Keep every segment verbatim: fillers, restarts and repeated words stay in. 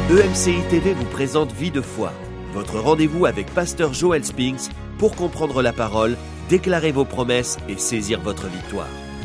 E M C I T V vous présente Vie de foi, votre rendez-vous avec Pasteur Joel Spinks pour comprendre la parole, déclarer vos promesses et saisir votre victoire.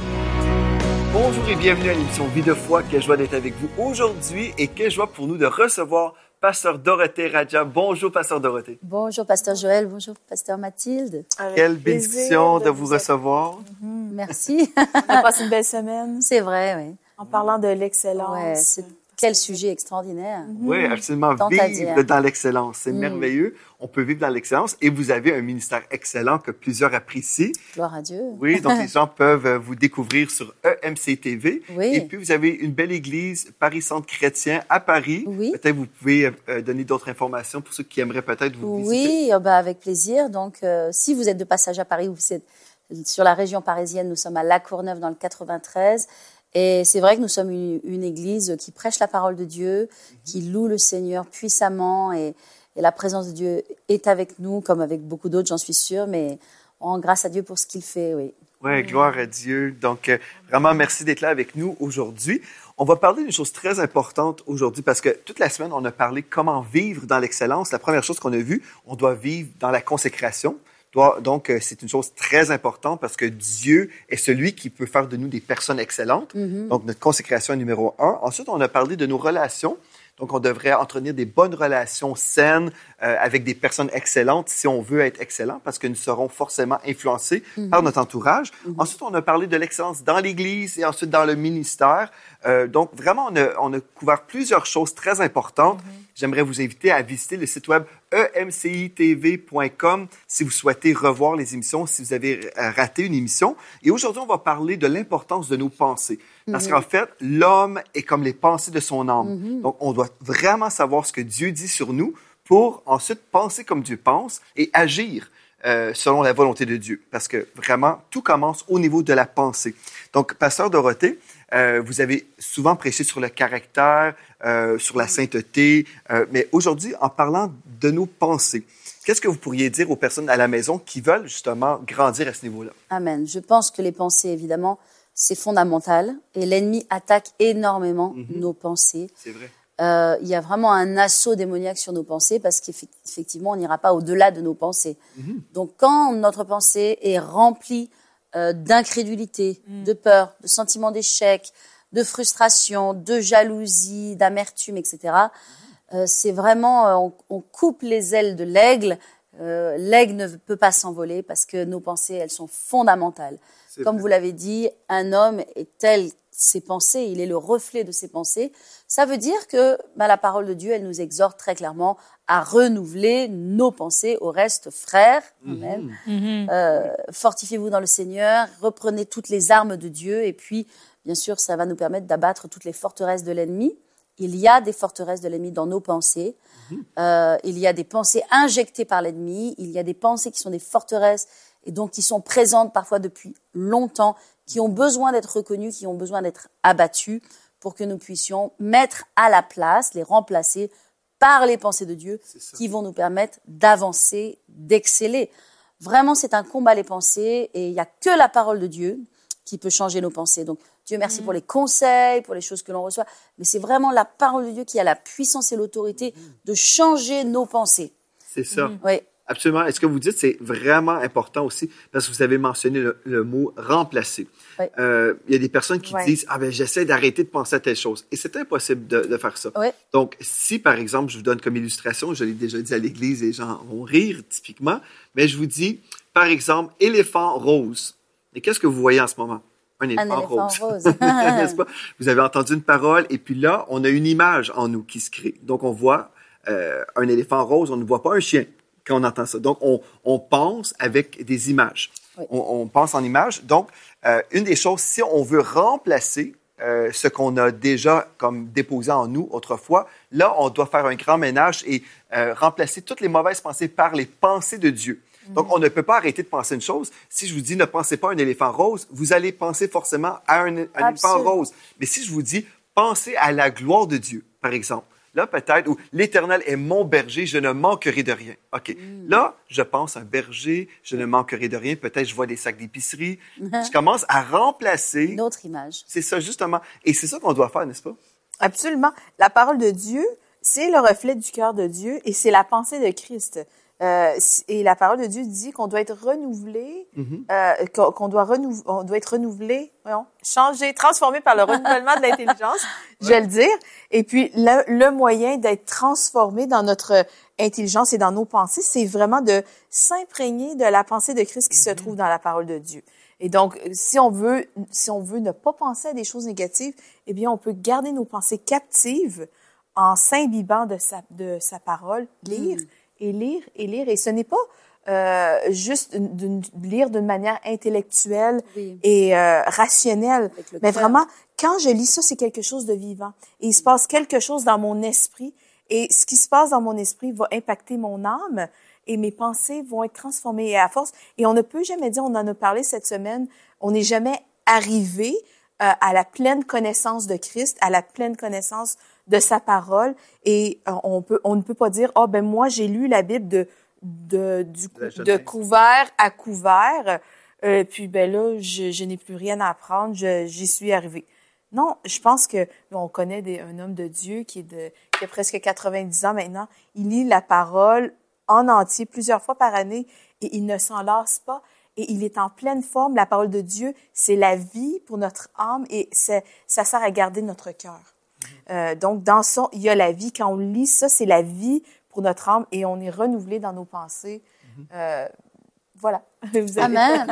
Bonjour et bienvenue à l'émission Vie de foi. Quelle joie d'être avec vous aujourd'hui et quelle joie pour nous de recevoir Pasteur Dorothée Radja. Bonjour, Pasteur Dorothée. Bonjour, Pasteur Joël. Bonjour, Pasteur Mathilde. Avec Quelle bénédiction de, de vous, vous recevoir. Mm-hmm. Merci. On a passé une belle semaine. C'est vrai, oui. En parlant de l'excellence. Ouais, c'est... Quel sujet extraordinaire. Mm-hmm. Oui, absolument. Tant vivre dans l'excellence. C'est mm. merveilleux. On peut vivre dans l'excellence et vous avez un ministère excellent que plusieurs apprécient. Gloire à Dieu. Oui, donc les gens peuvent vous découvrir sur E M C T V. Oui. Et puis, vous avez une belle église, Paris Centre Chrétien, à Paris. Oui. Peut-être vous pouvez euh, donner d'autres informations pour ceux qui aimeraient peut-être vous visiter. Oui, oh ben avec plaisir. Donc, euh, si vous êtes de passage à Paris ou vous êtes sur la région parisienne, nous sommes à La Courneuve dans le quatre-vingt-treize. Et c'est vrai que nous sommes une, une église qui prêche la parole de Dieu, mm-hmm. qui loue le Seigneur puissamment et, et la présence de Dieu est avec nous, comme avec beaucoup d'autres, j'en suis sûre, mais on rend grâce à Dieu pour ce qu'il fait, oui. Oui, gloire à Dieu. Donc, euh, vraiment, merci d'être là avec nous aujourd'hui. On va parler d'une chose très importante aujourd'hui parce que toute la semaine, on a parlé comment vivre dans l'excellence. La première chose qu'on a vue, on doit vivre dans la consécration. Donc, c'est une chose très importante parce que Dieu est celui qui peut faire de nous des personnes excellentes. Mm-hmm. Donc, notre consécration est numéro un. Ensuite, on a parlé de nos relations. Donc, on devrait entretenir des bonnes relations saines euh, avec des personnes excellentes si on veut être excellent parce que nous serons forcément influencés mm-hmm. par notre entourage. Mm-hmm. Ensuite, on a parlé de l'excellence dans l'Église et ensuite dans le ministère. Euh, donc, vraiment, on a, on a couvert plusieurs choses très importantes. Mm-hmm. J'aimerais vous inviter à visiter le site web e m c i t v point com si vous souhaitez revoir les émissions, si vous avez raté une émission. Et aujourd'hui, on va parler de l'importance de nos pensées. Parce mm-hmm. qu'en fait, l'homme est comme les pensées de son âme. Mm-hmm. Donc, on doit vraiment savoir ce que Dieu dit sur nous pour ensuite penser comme Dieu pense et agir euh, selon la volonté de Dieu. Parce que vraiment, tout commence au niveau de la pensée. Donc, Pasteur Dorothée, Euh, vous avez souvent prêché sur le caractère, euh, sur la sainteté, euh, mais aujourd'hui, en parlant de nos pensées, qu'est-ce que vous pourriez dire aux personnes à la maison qui veulent justement grandir à ce niveau-là? Amen. Je pense que les pensées, évidemment, c'est fondamental et l'ennemi attaque énormément mm-hmm. nos pensées. C'est vrai. Euh, il y a vraiment un assaut démoniaque sur nos pensées parce qu'effectivement, on n'ira pas au-delà de nos pensées. Mm-hmm. Donc, quand notre pensée est remplie Euh, d'incrédulité, mm. de peur, de sentiment d'échec, de frustration, de jalousie, d'amertume, et cetera. Euh, c'est vraiment, euh, on, on coupe les ailes de l'aigle. Euh, l'aigle ne peut pas s'envoler parce que nos pensées, elles sont fondamentales. C'est Comme vrai. Vous l'avez dit, un homme est tel ses pensées, il est le reflet de ses pensées. Ça veut dire que bah, la parole de Dieu, elle nous exhorte très clairement à renouveler nos pensées. Au reste, frères, mm-hmm. mm-hmm. Euh, fortifiez-vous dans le Seigneur, reprenez toutes les armes de Dieu et puis, bien sûr, ça va nous permettre d'abattre toutes les forteresses de l'ennemi. Il y a des forteresses de l'ennemi dans nos pensées. Mm-hmm. Euh, il y a des pensées injectées par l'ennemi. Il y a des pensées qui sont des forteresses et donc qui sont présentes parfois depuis longtemps, qui ont besoin d'être reconnues, qui ont besoin d'être abattues pour que nous puissions mettre à la place, les remplacer par les pensées de Dieu qui vont nous permettre d'avancer, d'exceller. Vraiment, c'est un combat les pensées et il n'y a que la parole de Dieu qui peut changer nos pensées. Donc, Dieu merci mmh. pour les conseils, pour les choses que l'on reçoit, mais c'est vraiment la parole de Dieu qui a la puissance et l'autorité mmh. de changer nos pensées. C'est ça. Mmh. Oui. Absolument. Et ce que vous dites, c'est vraiment important aussi parce que vous avez mentionné le, le mot « remplacer oui. ». Euh, il y a des personnes qui oui. disent « Ah ben j'essaie d'arrêter de penser à telle chose ». Et c'est impossible de, de faire ça. Oui. Donc, si par exemple, je vous donne comme illustration, je l'ai déjà dit à l'église, les gens vont rire typiquement, mais je vous dis, par exemple, éléphant rose. Et qu'est-ce que vous voyez en ce moment? Un éléphant, un éléphant rose. rose. N'est-ce pas? Vous avez entendu une parole et puis là, on a une image en nous qui se crée. Donc, on voit euh, un éléphant rose, on ne voit pas un chien quand on entend ça. Donc, on, on pense avec des images. Oui. On, on pense en images. Donc, euh, une des choses, si on veut remplacer euh, ce qu'on a déjà comme déposé en nous autrefois, là, on doit faire un grand ménage et euh, remplacer toutes les mauvaises pensées par les pensées de Dieu. Mm-hmm. Donc, on ne peut pas arrêter de penser une chose. Si je vous dis ne pensez pas à un éléphant rose, vous allez penser forcément à un, un éléphant rose. Mais si je vous dis pensez à la gloire de Dieu, par exemple, là, peut-être, ou l'Éternel est mon berger, je ne manquerai de rien. OK. Mm. Là, je pense à un berger, je ne manquerai de rien. Peut-être, je vois des sacs d'épicerie. Je commence à remplacer... Une autre image. C'est ça, justement. Et c'est ça qu'on doit faire, n'est-ce pas? Absolument. La parole de Dieu, c'est le reflet du cœur de Dieu et c'est la pensée de Christ. Euh, et la parole de Dieu dit qu'on doit être renouvelé, mm-hmm. euh, qu'on, qu'on doit, renou- on doit être renouvelé, voyons, changé, transformé par le renouvellement de l'intelligence, ouais. je vais le dire. Et puis, le, le moyen d'être transformé dans notre intelligence et dans nos pensées, c'est vraiment de s'imprégner de la pensée de Christ qui mm-hmm. se trouve dans la parole de Dieu. Et donc, si on veut, si on veut ne pas penser à des choses négatives, eh bien, on peut garder nos pensées captives en s'imbibant de sa, de sa parole, lire, mm. et lire, et lire. Et ce n'est pas euh, juste de lire d'une manière intellectuelle oui. et euh, rationnelle, mais cœur. Vraiment, quand je lis ça, c'est quelque chose de vivant. Et il se passe quelque chose dans mon esprit, et ce qui se passe dans mon esprit va impacter mon âme, et mes pensées vont être transformées. Et à force, et on ne peut jamais dire, on en a parlé cette semaine, on n'est jamais arrivé euh, à la pleine connaissance de Christ, à la pleine connaissance de sa parole, et euh, on peut, on ne peut pas dire, ah oh, ben moi j'ai lu la Bible de de du de couvert à couvert, euh, puis ben là je, je n'ai plus rien à apprendre, je, j'y suis arrivée. Non, je pense que on connaît des, un homme de Dieu qui est de qui a presque quatre-vingt-dix ans maintenant. Il lit la parole en entier plusieurs fois par année et il ne s'en lasse pas. Et il est en pleine forme. La parole de Dieu, c'est la vie pour notre âme et c'est, ça sert à garder notre cœur. Euh, donc, dans ça, il y a la vie. Quand on lit ça, c'est la vie pour notre âme et on est renouvelé dans nos pensées. Euh, voilà. Vous avez... Amen.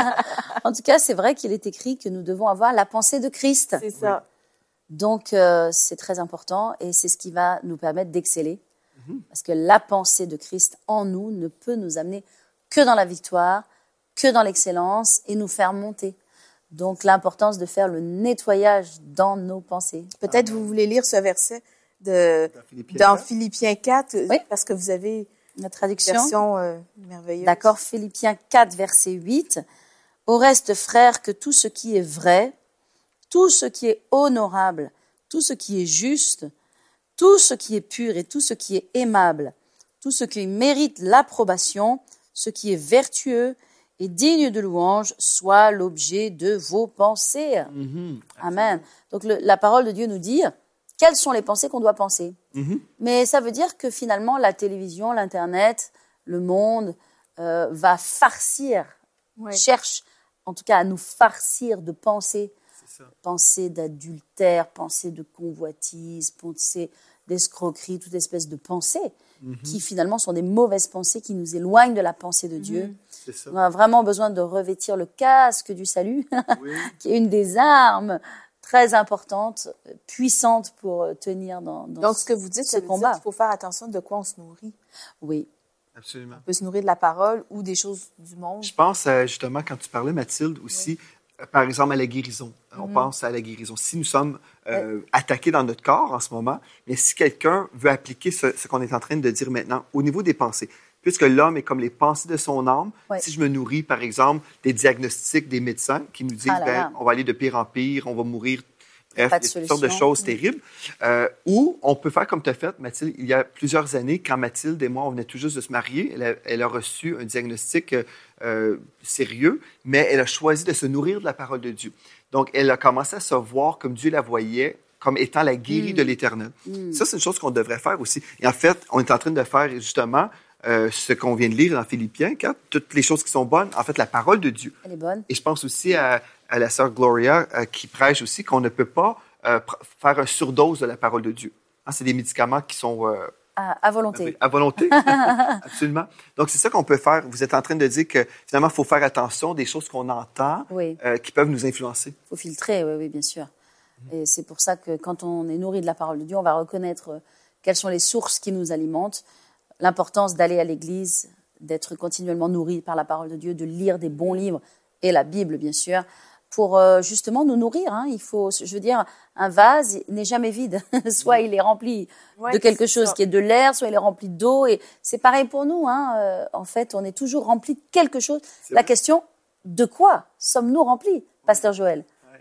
En tout cas, c'est vrai qu'il est écrit que nous devons avoir la pensée de Christ. C'est ça. Donc, euh, c'est très important et c'est ce qui va nous permettre d'exceller. Mm-hmm. Parce que la pensée de Christ en nous ne peut nous amener que dans la victoire, que dans l'excellence et nous faire monter. Donc, l'importance de faire le nettoyage dans nos pensées. Peut-être ah, vous voulez lire ce verset de, dans Philippiens, dans Philippiens quatre, oui. Parce que vous avez une traduction version euh, merveilleuse. D'accord, Philippiens quatre, verset huit. « Au reste, frères, que tout ce qui est vrai, tout ce qui est honorable, tout ce qui est juste, tout ce qui est pur et tout ce qui est aimable, tout ce qui mérite l'approbation, ce qui est vertueux, et digne de louange, soit l'objet de vos pensées. Mm-hmm. Amen. Donc le, la parole de Dieu nous dit quelles sont les pensées qu'on doit penser. Mm-hmm. Mais ça veut dire que finalement la télévision, l'internet, le monde euh, va farcir, ouais. cherche en tout cas à nous farcir de pensées, pensées d'adultère, pensées de convoitise, pensées d'escroquerie, toute espèce de pensées mm-hmm. qui finalement sont des mauvaises pensées qui nous éloignent de la pensée de mm-hmm. Dieu. C'est ça. On a vraiment besoin de revêtir le casque du salut, oui. qui est une des armes très importantes, puissantes pour tenir dans, dans Donc, ce que vous dites, ce ça combat. Dire qu'il faut faire attention de quoi on se nourrit. Oui. Absolument. On peut se nourrir de la parole ou des choses du monde. Je pense, euh, justement, quand tu parlais, Mathilde, aussi, oui. par exemple, à la guérison. On mm-hmm. pense à la guérison. Si nous sommes euh, oui. attaqués dans notre corps en ce moment, mais si quelqu'un veut appliquer ce, ce qu'on est en train de dire maintenant au niveau des pensées, puisque l'homme est comme les pensées de son âme, oui. si je me nourris, par exemple, des diagnostics des médecins qui nous disent ah ben, on va aller de pire en pire, on va mourir, bref, il y a toutes sortes de choses oui. terribles, euh, ou on peut faire comme tu as fait, Mathilde, il y a plusieurs années, quand Mathilde et moi, on venait tout juste de se marier, elle a, elle a reçu un diagnostic euh, sérieux, mais elle a choisi de se nourrir de la parole de Dieu. Donc, elle a commencé à se voir comme Dieu la voyait, comme étant la guérie mmh. de l'Éternel. Mmh. Ça, c'est une chose qu'on devrait faire aussi. Et en fait, on est en train de faire justement euh, ce qu'on vient de lire dans Philippiens quatre, toutes les choses qui sont bonnes, en fait, la parole de Dieu. Elle est bonne. Et je pense aussi à, à la sœur Gloria euh, qui prêche aussi qu'on ne peut pas euh, pr- faire un surdose de la parole de Dieu. Hein, c'est des médicaments qui sont... Euh, à, à volonté. À volonté, absolument. Donc, c'est ça qu'on peut faire. Vous êtes en train de dire que, finalement, il faut faire attention des choses qu'on entend oui. euh, qui peuvent nous influencer. Il faut filtrer, oui, oui, bien sûr. Mmh. Et c'est pour ça que quand on est nourri de la parole de Dieu, on va reconnaître euh, quelles sont les sources qui nous alimentent, l'importance d'aller à l'église, d'être continuellement nourri par la parole de Dieu, de lire des bons livres, et la Bible, bien sûr, pour euh, justement nous nourrir. Hein. Il faut, je veux dire, un vase n'est jamais vide. Soit il est rempli ouais, de quelque chose ça. qui est de l'air, soit il est rempli d'eau. Et c'est pareil pour nous. Hein. Euh, en fait, on est toujours rempli de quelque chose. C'est la vrai. Question, de quoi sommes-nous remplis, Pasteur Joël?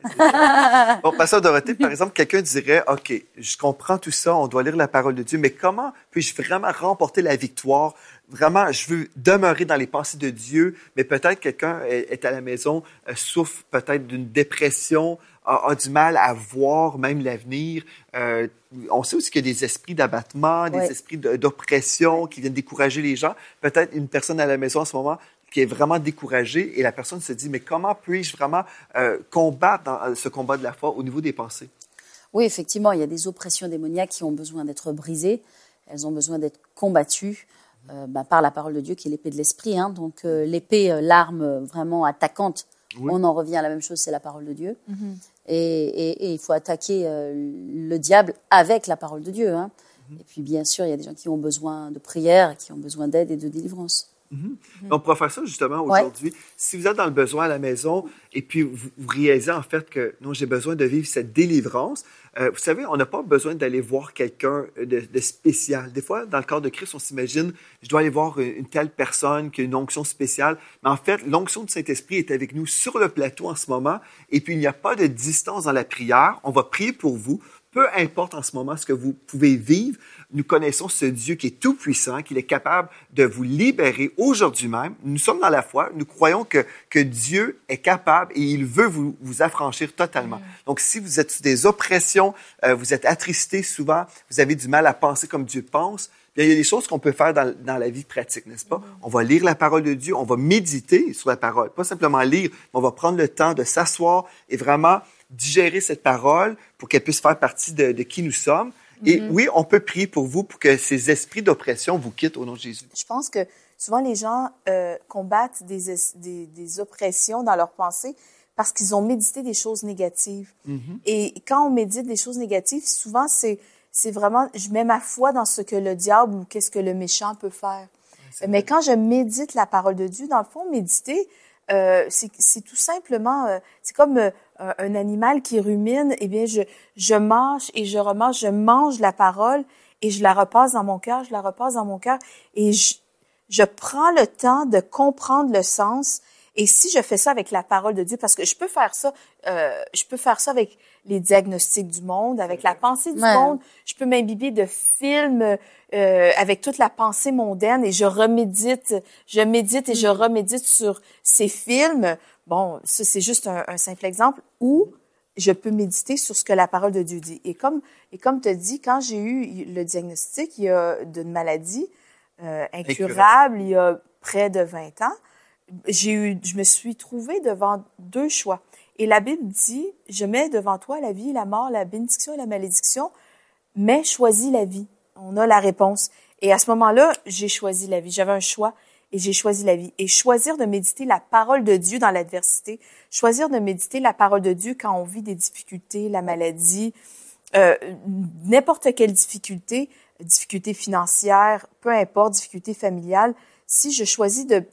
Bon, pasteur Dorothée, par exemple, quelqu'un dirait, OK, je comprends tout ça, on doit lire la parole de Dieu, mais comment puis-je vraiment remporter la victoire? Vraiment, je veux demeurer dans les pensées de Dieu, mais peut-être quelqu'un est à la maison, souffre peut-être d'une dépression, a, a du mal à voir même l'avenir. Euh, on sait aussi qu'il y a des esprits d'abattement, des ouais. esprits de, d'oppression qui viennent décourager les gens. Peut-être une personne à la maison en ce moment qui est vraiment découragée et la personne se dit, mais comment puis-je vraiment euh, combattre dans ce combat de la foi au niveau des pensées? Oui, effectivement, il y a des oppressions démoniaques qui ont besoin d'être brisées. Elles ont besoin d'être combattues euh, ben, par la parole de Dieu qui est l'épée de l'esprit. Hein. Donc euh, l'épée, euh, l'arme euh, vraiment attaquante, oui. On en revient à la même chose, c'est la parole de Dieu. Mm-hmm. Et, et, et il faut attaquer euh, le diable avec la parole de Dieu. Hein. Mm-hmm. Et puis bien sûr, il y a des gens qui ont besoin de prière, qui ont besoin d'aide et de délivrance. Mm-hmm. Donc, pour faire ça, justement, aujourd'hui, ouais. si vous êtes dans le besoin à la maison et puis vous, vous réalisez en fait que non, j'ai besoin de vivre cette délivrance, euh, vous savez, on n'a pas besoin d'aller voir quelqu'un de, de spécial. Des fois, dans le corps de Christ, on s'imagine, je dois aller voir une, une telle personne qui a une onction spéciale. Mais en fait, l'onction du Saint-Esprit est avec nous sur le plateau en ce moment et puis il n'y a pas de distance dans la prière. On va prier pour vous. Peu importe en ce moment ce que vous pouvez vivre, nous connaissons ce Dieu qui est tout-puissant, qu'il est capable de vous libérer aujourd'hui même. Nous sommes dans la foi, nous croyons que, que Dieu est capable et il veut vous, vous affranchir totalement. Mmh. Donc, si vous êtes sous des oppressions, euh, vous êtes attristé souvent, vous avez du mal à penser comme Dieu pense, bien, il y a des choses qu'on peut faire dans, dans la vie pratique, n'est-ce pas? Mmh. On va lire la parole de Dieu, on va méditer sur la parole, pas simplement lire, mais on va prendre le temps de s'asseoir et vraiment digérer cette parole pour qu'elle puisse faire partie de, de qui nous sommes. Et mm-hmm. oui, on peut prier pour vous pour que ces esprits d'oppression vous quittent au nom de Jésus. Je pense que souvent les gens euh, combattent des, des, des oppressions dans leurs pensées parce qu'ils ont médité des choses négatives. Mm-hmm. Et quand on médite des choses négatives, souvent c'est, c'est vraiment, je mets ma foi dans ce que le diable ou qu'est-ce que le méchant peut faire. C'est Mais vrai. Quand je médite la parole de Dieu, dans le fond, méditer, Euh, c'est, c'est tout simplement, euh, c'est comme euh, un animal qui rumine. Eh bien, je, je mange et je remange, je mange la parole et je la repasse dans mon cœur, je la repasse dans mon cœur et je, je prends le temps de comprendre le sens. Et si je fais ça avec la parole de Dieu, parce que je peux faire ça, euh, je peux faire ça avec les diagnostics du monde, avec la pensée du ouais. monde. Je peux m'imbiber de films euh, avec toute la pensée mondaine et je remédite, je médite et je remédite sur ces films. Bon, ça c'est juste un, un simple exemple où je peux méditer sur ce que la parole de Dieu dit. Et comme et comme tu as dit, quand j'ai eu le diagnostic, il y a d'une maladie euh, incurable, il y a près de vingt ans. J'ai eu, je me suis trouvée devant deux choix. Et la Bible dit, je mets devant toi la vie, la mort, la bénédiction et la malédiction, mais choisis la vie. On a la réponse. Et à ce moment-là, j'ai choisi la vie. J'avais un choix et j'ai choisi la vie. Et choisir de méditer la parole de Dieu dans l'adversité, choisir de méditer la parole de Dieu quand on vit des difficultés, la maladie, euh, n'importe quelle difficulté, difficulté financière, peu importe, difficulté familiale, si je choisis de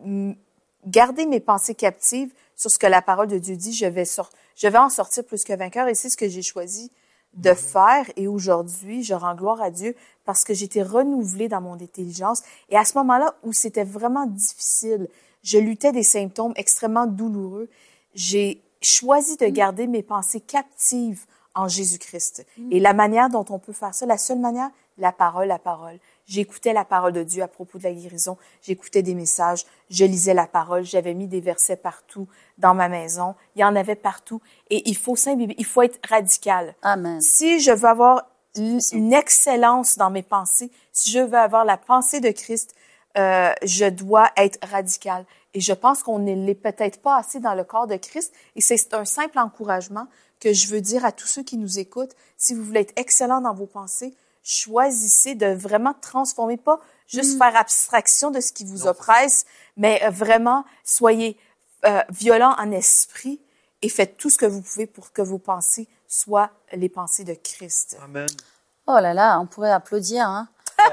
garder mes pensées captives sur ce que la parole de Dieu dit, je vais, sor- je vais en sortir plus que vainqueur. Et c'est ce que j'ai choisi de faire. Et aujourd'hui, je rends gloire à Dieu parce que j'étais renouvelée dans mon intelligence. Et à ce moment-là où c'était vraiment difficile, je luttais des symptômes extrêmement douloureux, j'ai choisi de garder mes pensées captives en Jésus-Christ. Mm. Et la manière dont on peut faire ça, la seule manière, la parole, la parole. J'écoutais la parole de Dieu à propos de la guérison. J'écoutais des messages. Je lisais la parole. J'avais mis des versets partout dans ma maison. Il y en avait partout. Et il faut s'imbiber. Il faut être radical. Amen. Si je veux avoir une excellence dans mes pensées, si je veux avoir la pensée de Christ, euh, je dois être radical. Et je pense qu'on ne l'est peut-être pas assez dans le corps de Christ. Et c'est un simple encouragement que je veux dire à tous ceux qui nous écoutent. Si vous voulez être excellent dans vos pensées, choisissez de vraiment transformer, pas juste mmh. faire abstraction de ce qui vous non. oppresse, mais vraiment, soyez euh, violents en esprit et faites tout ce que vous pouvez pour que vos pensées soient les pensées de Christ. Amen. Oh là là, on pourrait applaudir, hein?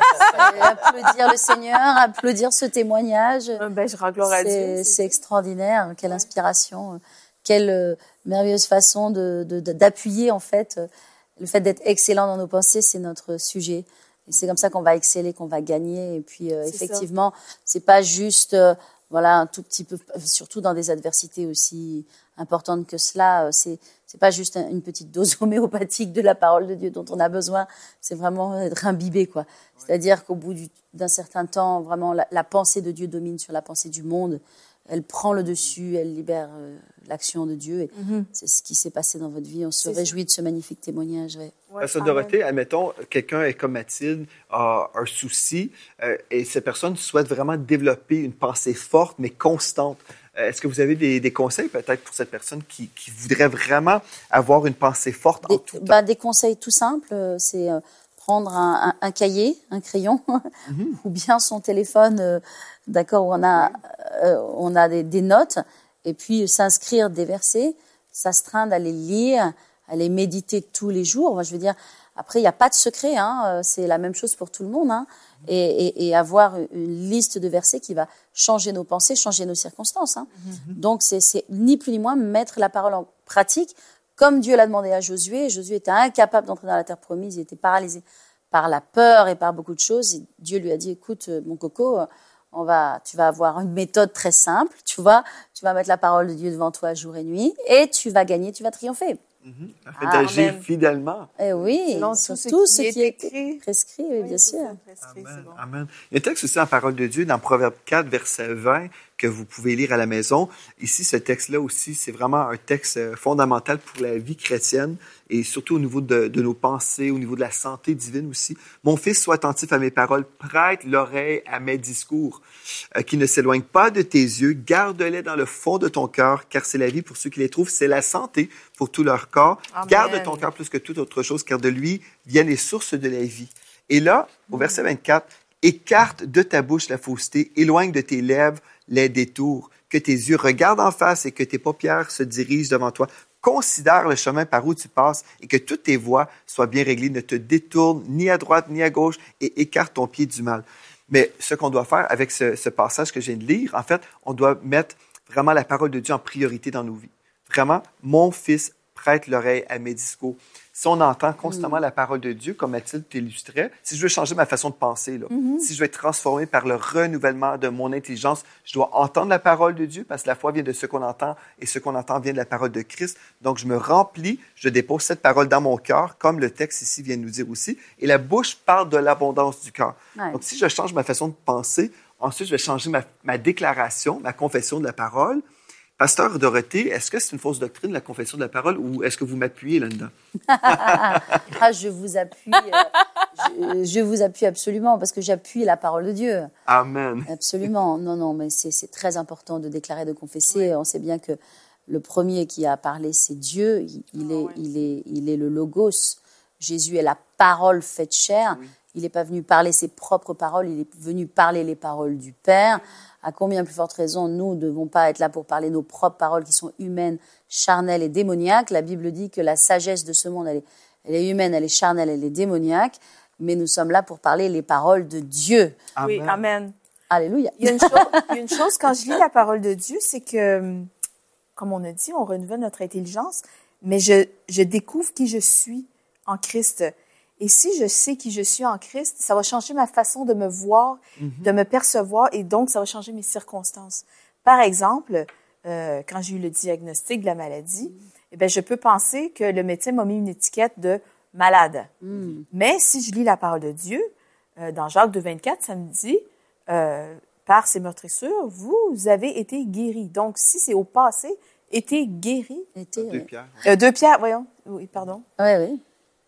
applaudir le Seigneur, applaudir ce témoignage. Ben, je rends gloire à Dieu. C'est, c'est extraordinaire, quelle inspiration, quelle euh, merveilleuse façon de, de, de, d'appuyer en fait. Euh, Le fait d'être excellent dans nos pensées, c'est notre sujet. Et c'est comme ça qu'on va exceller, qu'on va gagner. Et puis, euh, effectivement, ça. C'est pas juste euh, voilà, un tout petit peu, surtout dans des adversités aussi importantes que cela. C'est, c'est pas juste une petite dose homéopathique de la parole de Dieu dont on a besoin. C'est vraiment être imbibé, quoi. C'est-à-dire qu'au bout du, d'un certain temps, vraiment, la, la pensée de Dieu domine sur la pensée du monde. Elle prend le dessus, elle libère euh, l'action de Dieu. Et mm-hmm. c'est ce qui s'est passé dans votre vie. On se c'est réjouit ça. de ce magnifique témoignage. Ouais. Ouais, Pasteur Dorothée, admettons, quelqu'un est comme Mathilde, a un souci, euh, et cette personne souhaite vraiment développer une pensée forte, mais constante. Euh, est-ce que vous avez des, des conseils peut-être pour cette personne qui, qui voudrait vraiment avoir une pensée forte des, en tout temps? Bah, des conseils tout simples, c'est euh, prendre un, un, un cahier, un crayon, mm-hmm. ou bien son téléphone, euh, d'accord, où on a, euh, on a des, des notes, et puis s'inscrire des versets, s'astreindre à les lire, à les méditer tous les jours. Moi, je veux dire, après, il n'y a pas de secret, hein, c'est la même chose pour tout le monde, hein, et, et, et avoir une liste de versets qui va changer nos pensées, changer nos circonstances. Hein. Mm-hmm. Donc, c'est, c'est ni plus ni moins mettre la parole en pratique, comme Dieu l'a demandé à Josué. Josué était incapable d'entrer dans la terre promise, il était paralysé par la peur et par beaucoup de choses. Et Dieu lui a dit, écoute, mon coco, on va, tu vas avoir une méthode très simple, tu vois, tu vas mettre la parole de Dieu devant toi jour et nuit, et tu vas gagner, tu vas triompher. Mm-hmm. Afin ah, d'agir amen. fidèlement. Eh oui, selon sur tout, tout ce qui, ce qui est écrit. prescrit, oui, bien oui, sûr. Prescrit, amen, bon. amen. Il y a un texte aussi en parole de Dieu dans Proverbe quatre, verset vingt, que vous pouvez lire à la maison. Ici, ce texte-là aussi, c'est vraiment un texte fondamental pour la vie chrétienne et surtout au niveau de, de nos pensées, au niveau de la santé divine aussi. « Mon fils, sois attentif à mes paroles, prête l'oreille à mes discours, euh, qui ne s'éloignent pas de tes yeux, garde-les dans le fond de ton cœur, car c'est la vie pour ceux qui les trouvent, c'est la santé pour tout leur corps. Amen. Garde ton cœur plus que toute autre chose, car de lui viennent les sources de la vie. » Et là, au verset vingt-quatre, « Écarte de ta bouche la fausseté, éloigne de tes lèvres les détours, que tes yeux regardent en face et que tes paupières se dirigent devant toi. Considère le chemin par où tu passes et que toutes tes voies soient bien réglées. Ne te détourne ni à droite ni à gauche et écarte ton pied du mal. » Mais ce qu'on doit faire avec ce, ce passage que je viens de lire, en fait, on doit mettre vraiment la parole de Dieu en priorité dans nos vies. Vraiment, mon fils, prête l'oreille à mes discours. Si on entend constamment mm. la parole de Dieu, comme Mathilde t'illustrait, si je veux changer ma façon de penser, là, mm-hmm. si je veux être transformé par le renouvellement de mon intelligence, je dois entendre la parole de Dieu, parce que la foi vient de ce qu'on entend, et ce qu'on entend vient de la parole de Christ. Donc, je me remplis, je dépose cette parole dans mon cœur, comme le texte ici vient de nous dire aussi, et la bouche parle de l'abondance du cœur. Ouais. Donc, si je change ma façon de penser, ensuite, je vais changer ma, ma déclaration, ma confession de la parole. Pasteur Dorothée, est-ce que c'est une fausse doctrine, la confession de la parole, ou est-ce que vous m'appuyez là-dedans? ah, je vous appuie. Euh, je, je vous appuie absolument, parce que j'appuie la parole de Dieu. Amen. Absolument. Non, non, mais c'est, c'est très important de déclarer, de confesser. Oui. On sait bien que le premier qui a parlé, c'est Dieu. Il, il, oh, est, oui. il, est, il est le Logos. Jésus est la parole faite chair. Oui. Il n'est pas venu parler ses propres paroles, il est venu parler les paroles du Père. À combien plus forte raison, nous ne devons pas être là pour parler nos propres paroles qui sont humaines, charnelles et démoniaques. La Bible dit que la sagesse de ce monde, elle est, elle est humaine, elle est charnelle, elle est démoniaque. Mais nous sommes là pour parler les paroles de Dieu. Amen. Oui, amen. Alléluia. Il y a une chose, il y a une chose quand je lis la parole de Dieu, c'est que, comme on a dit, on renouvelle notre intelligence, mais je, je découvre qui je suis en Christ. Et si je sais qui je suis en Christ, ça va changer ma façon de me voir, mm-hmm. de me percevoir, et donc ça va changer mes circonstances. Par exemple, euh, quand j'ai eu le diagnostic de la maladie, mm. eh bien, je peux penser que le médecin m'a mis une étiquette de malade. Mm. Mais si je lis la parole de Dieu, euh, dans Jacques deux vingt-quatre, ça me dit, euh, par ses meurtrissures, vous avez été guéris. Donc, si c'est au passé, été guéri. Été, deux oui. pierres. Euh, deux pierres, voyons. Oui, pardon. Oui, oui.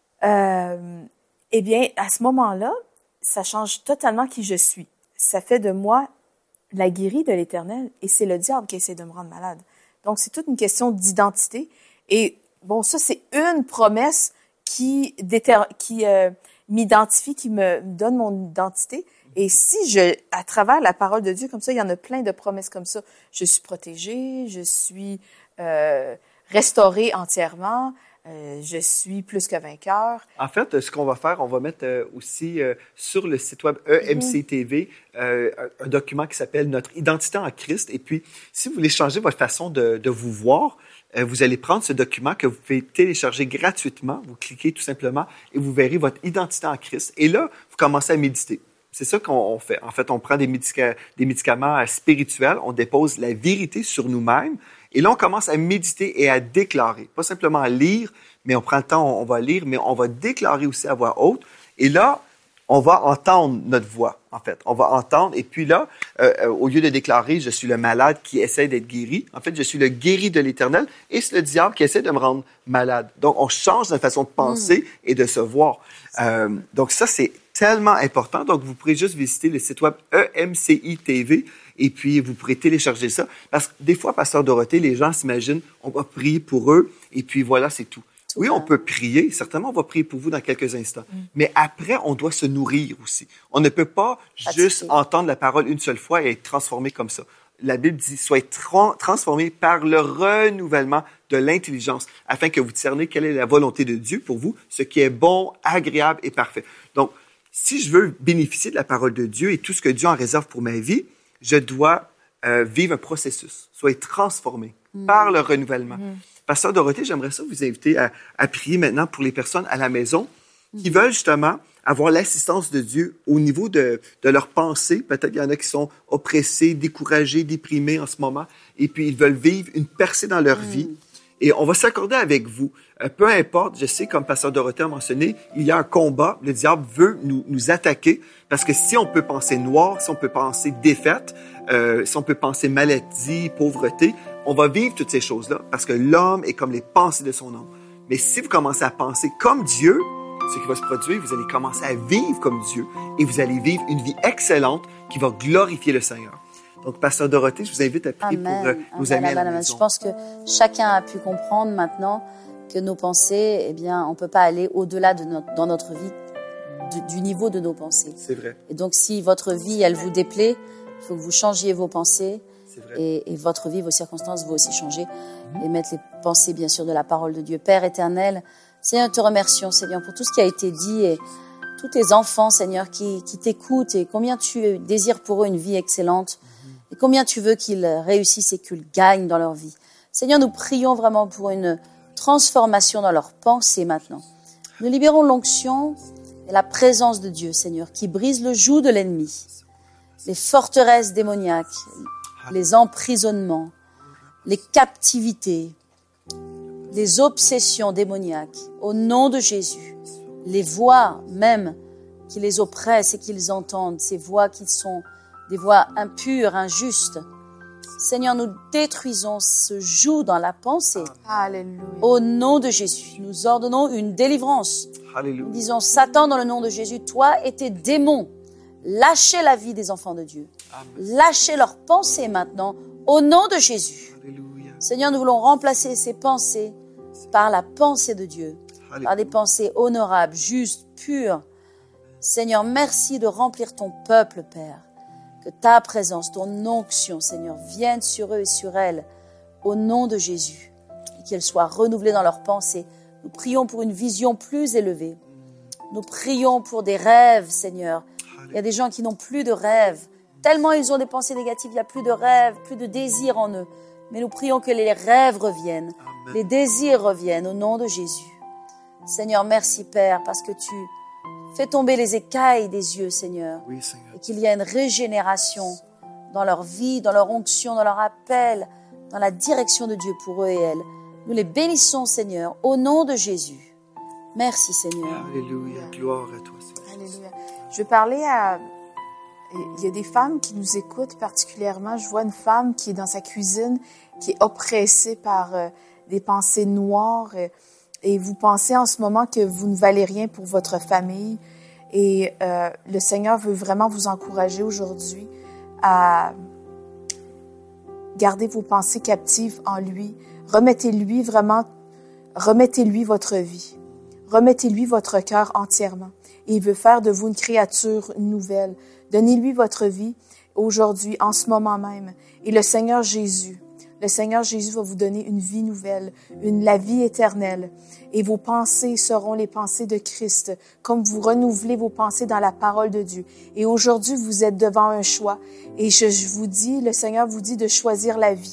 Euh, eh bien, à ce moment-là, ça change totalement qui je suis. Ça fait de moi la guérie de l'Éternel, et c'est le diable qui essaie de me rendre malade. Donc, c'est toute une question d'identité. Et bon, ça, c'est une promesse qui, déter... qui euh, m'identifie, qui me donne mon identité. Et si je, à travers la parole de Dieu comme ça, il y en a plein de promesses comme ça. Je suis protégée, je suis euh, restaurée entièrement. Euh, je suis plus que vainqueur. En fait, ce qu'on va faire, on va mettre euh, aussi euh, sur le site web E M C T V euh, un, un document qui s'appelle « Notre identité en Christ ». Et puis, si vous voulez changer votre façon de, de vous voir, euh, vous allez prendre ce document que vous pouvez télécharger gratuitement. Vous cliquez tout simplement et vous verrez votre identité en Christ. Et là, vous commencez à méditer. C'est ça qu'on on fait. En fait, on prend des, médica- des médicaments spirituels, on dépose la vérité sur nous-mêmes, et là, on commence à méditer et à déclarer. Pas simplement à lire, mais on prend le temps, on, on va lire, mais on va déclarer aussi à voix haute. Et là, on va entendre notre voix, en fait. On va entendre, et puis là, euh, au lieu de déclarer « je suis le malade qui essaie d'être guéri », en fait, je suis le guéri de l'Éternel, et c'est le diable qui essaie de me rendre malade. Donc, on change notre façon de penser mmh. et de se voir. Euh, donc, ça, c'est tellement important. Donc, vous pourrez juste visiter le site web E M C I T V, et puis vous pourrez télécharger ça. Parce que des fois, Pasteur Dorothée, les gens s'imaginent, on va prier pour eux, et puis voilà, c'est tout. Tout oui, on peut prier. Certainement, on va prier pour vous dans quelques instants. Mm. Mais après, on doit se nourrir aussi. On ne peut pas Pratiquer. juste entendre la parole une seule fois et être transformé comme ça. La Bible dit, soyez tra- transformés par le renouvellement de l'intelligence, afin que vous discerniez quelle est la volonté de Dieu pour vous, ce qui est bon, agréable et parfait. Donc, si je veux bénéficier de la parole de Dieu et tout ce que Dieu en réserve pour ma vie, je dois euh, vivre un processus. Soyez transformés mm. par le renouvellement. Mm. Pasteur Dorothée, j'aimerais ça vous inviter à, à prier maintenant pour les personnes à la maison qui veulent justement avoir l'assistance de Dieu au niveau de, de leurs pensées. Peut-être qu'il y en a qui sont oppressés, découragés, déprimés en ce moment, et puis ils veulent vivre une percée dans leur mmh. vie. Et on va s'accorder avec vous. Euh, peu importe, je sais, comme Pasteur Dorothée a mentionné, il y a un combat. Le diable veut nous, nous attaquer parce que si on peut penser noir, si on peut penser défaite, euh, si on peut penser maladie, pauvreté, on va vivre toutes ces choses-là parce que l'homme est comme les pensées de son âme. Mais si vous commencez à penser comme Dieu, ce qui va se produire, vous allez commencer à vivre comme Dieu et vous allez vivre une vie excellente qui va glorifier le Seigneur. Donc, Pasteur Dorothée, je vous invite à prier Amen. pour euh, nos Amen, amis à la amen, maison. Je pense que chacun a pu comprendre maintenant que nos pensées, eh bien, on ne peut pas aller au-delà de notre, dans notre vie du, du niveau de nos pensées. C'est vrai. Et donc, si votre vie, elle vous déplaît, il faut que vous changiez vos pensées. Et, et votre vie, vos circonstances vont aussi changer mmh. et mettre les pensées, bien sûr, de la parole de Dieu. Père éternel, Seigneur, te remercions, Seigneur, pour tout ce qui a été dit et tous tes enfants, Seigneur, qui, qui t'écoutent et combien tu désires pour eux une vie excellente mmh. et combien tu veux qu'ils réussissent et qu'ils gagnent dans leur vie. Seigneur, nous prions vraiment pour une transformation dans leurs pensées maintenant. Nous libérons l'onction et la présence de Dieu, Seigneur, qui brise le joug de l'ennemi, les forteresses démoniaques, les emprisonnements, les captivités, les obsessions démoniaques, au nom de Jésus, les voix même qui les oppressent et qu'ils entendent, ces voix qui sont des voix impures, injustes. Seigneur, nous détruisons ce joug dans la pensée. Alléluia. Au nom de Jésus, nous ordonnons une délivrance. Alléluia. Nous disons, Satan, dans le nom de Jésus, toi et tes démons, lâchez la vie des enfants de Dieu. Amen. Lâchez leurs pensées maintenant, au nom de Jésus. Alléluia. Seigneur, nous voulons remplacer ces pensées par la pensée de Dieu, Alléluia. Par des pensées honorables, justes, pures. Seigneur, merci de remplir ton peuple, Père. Que ta présence, ton onction, Seigneur, vienne sur eux et sur elles, au nom de Jésus, et qu'elles soient renouvelées dans leurs pensées. Nous prions pour une vision plus élevée. Nous prions pour des rêves, Seigneur. Il y a des gens qui n'ont plus de rêves. Tellement ils ont des pensées négatives, il n'y a plus de rêves, plus de désirs en eux. Mais nous prions que les rêves reviennent, Amen. Les désirs reviennent au nom de Jésus. Seigneur, merci Père, parce que tu fais tomber les écailles des yeux, Seigneur. Oui, Seigneur. Et qu'il y a une régénération dans leur vie, dans leur onction, dans leur appel, dans la direction de Dieu pour eux et elles. Nous les bénissons, Seigneur, au nom de Jésus. Merci, Seigneur. Alléluia, gloire à toi, Seigneur. Alléluia. Je vais parler à... Il y a des femmes qui nous écoutent particulièrement. Je vois une femme qui est dans sa cuisine, qui est oppressée par euh, des pensées noires. Euh, et vous pensez en ce moment que vous ne valez rien pour votre famille. Et euh, le Seigneur veut vraiment vous encourager aujourd'hui à garder vos pensées captives en lui. Remettez-lui vraiment, remettez-lui votre vie. Remettez-lui votre cœur entièrement. Et il veut faire de vous une créature nouvelle. Donnez-lui votre vie aujourd'hui, en ce moment même. Et le Seigneur Jésus, le Seigneur Jésus va vous donner une vie nouvelle, une, la vie éternelle. Et vos pensées seront les pensées de Christ, comme vous renouvelez vos pensées dans la parole de Dieu. Et aujourd'hui, vous êtes devant un choix. Et je, je vous dis, le Seigneur vous dit de choisir la vie.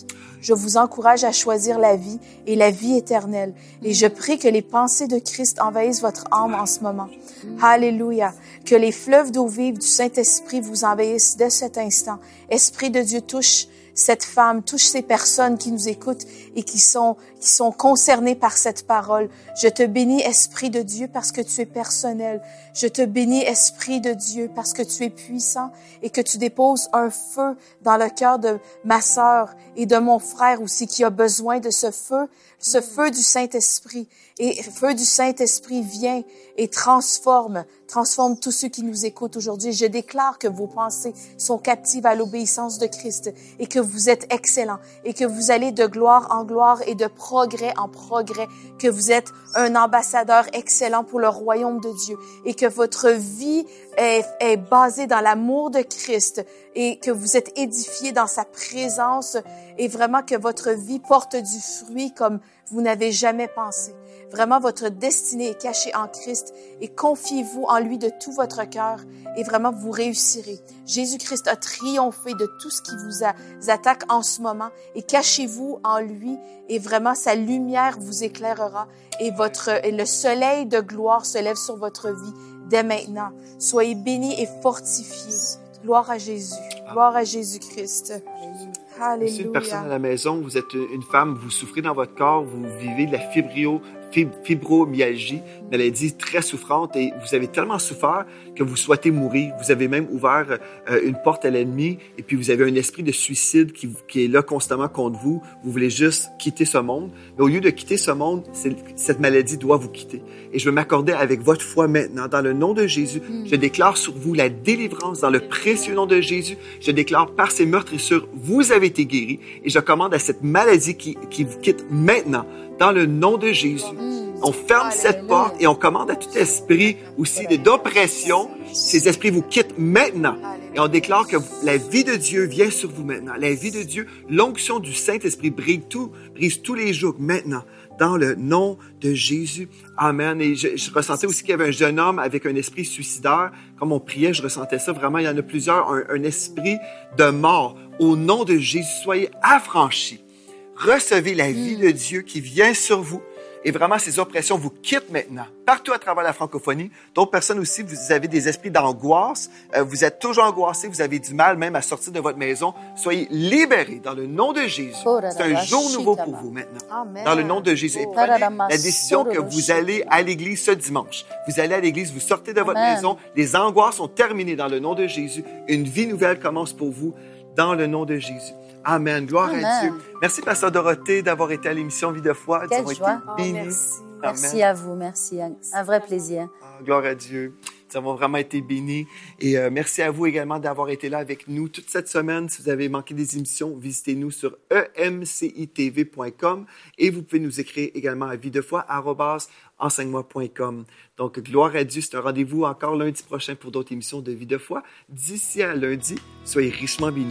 Je vous encourage à choisir la vie et la vie éternelle. Et je prie que les pensées de Christ envahissent votre âme en ce moment. Alléluia. Que les fleuves d'eau vive du Saint-Esprit vous envahissent dès cet instant. Esprit de Dieu, touche cette femme, touche ces personnes qui nous écoutent et qui sont, qui sont concernées par cette parole. Je te bénis, Esprit de Dieu, parce que tu es personnel. Je te bénis, Esprit de Dieu, parce que tu es puissant et que tu déposes un feu dans le cœur de ma sœur et de mon frère aussi qui a besoin de ce feu, ce feu du Saint-Esprit. Et feu du Saint-Esprit vient et transforme, transforme tous ceux qui nous écoutent aujourd'hui. Je déclare que vos pensées sont captives à l'obéissance de Christ et que vous êtes excellents et que vous allez de gloire en gloire et de progrès en progrès, que vous êtes un ambassadeur excellent pour le royaume de Dieu et que votre vie est, est basée dans l'amour de Christ et que vous êtes édifiés dans sa présence et vraiment que votre vie porte du fruit comme vous n'avez jamais pensé. Vraiment, votre destinée est cachée en Christ et confiez-vous en lui de tout votre cœur et vraiment, vous réussirez. Jésus-Christ a triomphé de tout ce qui vous a, attaque en ce moment et cachez-vous en lui et vraiment, sa lumière vous éclairera et votre, et le soleil de gloire se lève sur votre vie dès maintenant. Soyez bénis et fortifiés. Gloire à Jésus. Gloire à Jésus-Christ. Alléluia. Si une personne à la maison, vous êtes une femme, vous souffrez dans votre corps, vous vivez de la fibrio, fib, fibromyalgie, maladie très souffrante et vous avez tellement souffert que vous souhaitez mourir. Vous avez même ouvert euh, une porte à l'ennemi et puis vous avez un esprit de suicide qui, qui est là constamment contre vous. Vous voulez juste quitter ce monde. Mais au lieu de quitter ce monde, c'est, cette maladie doit vous quitter. Et je veux m'accorder avec votre foi maintenant. Dans le nom de Jésus, mm. je déclare sur vous la délivrance dans le précieux nom de Jésus. Je déclare par ces meurtrissures, vous avez été guéri et je commande à cette maladie qui, qui vous quitte maintenant. Dans le nom de Jésus, on ferme cette porte et on commande à tout esprit aussi d'oppression. Ces esprits vous quittent maintenant. Et on déclare que la vie de Dieu vient sur vous maintenant. La vie de Dieu, l'onction du Saint-Esprit brise, tout, brise tous les jours maintenant. Dans le nom de Jésus. Amen. Et je, je ressentais aussi qu'il y avait un jeune homme avec un esprit suicidaire. Comme on priait, je ressentais ça. Vraiment, il y en a plusieurs. Un, un esprit de mort. Au nom de Jésus, soyez affranchis. Recevez la vie de Dieu qui vient sur vous. Et vraiment, ces oppressions vous quittent maintenant. Partout à travers la francophonie. D'autres personnes aussi, vous avez des esprits d'angoisse. Euh, vous êtes toujours angoissés. Vous avez du mal même à sortir de votre maison. Soyez libérés dans le nom de Jésus. C'est un jour nouveau pour vous maintenant. Amen. Dans le nom de Jésus. Et prenez la décision que vous allez à l'église ce dimanche. Vous allez à l'église, vous sortez de votre Amen. maison. Les angoisses sont terminées dans le nom de Jésus. Une vie nouvelle commence pour vous dans le nom de Jésus. Amen. Gloire Amen. à Dieu. Merci, Pasteur Dorothée, d'avoir été à l'émission Vie de foi. Quelle Nous avons joie. été bénis. Oh, merci. Merci à vous, merci. Un, un vrai plaisir. Ah, gloire à Dieu. Nous avons vraiment été bénis. Et euh, merci à vous également d'avoir été là avec nous toute cette semaine. Si vous avez manqué des émissions, visitez-nous sur e m c i t v point com et vous pouvez nous écrire également à vie de foi arobase enseigne moi point com. Donc, gloire à Dieu. C'est un rendez-vous encore lundi prochain pour d'autres émissions de Vie de foi. D'ici à lundi, soyez richement bénis.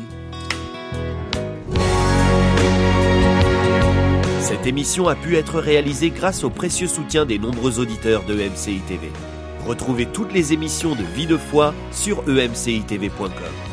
Cette émission a pu être réalisée grâce au précieux soutien des nombreux auditeurs de E M C I T V. Retrouvez toutes les émissions de Vie de foi sur e m c i t v point com.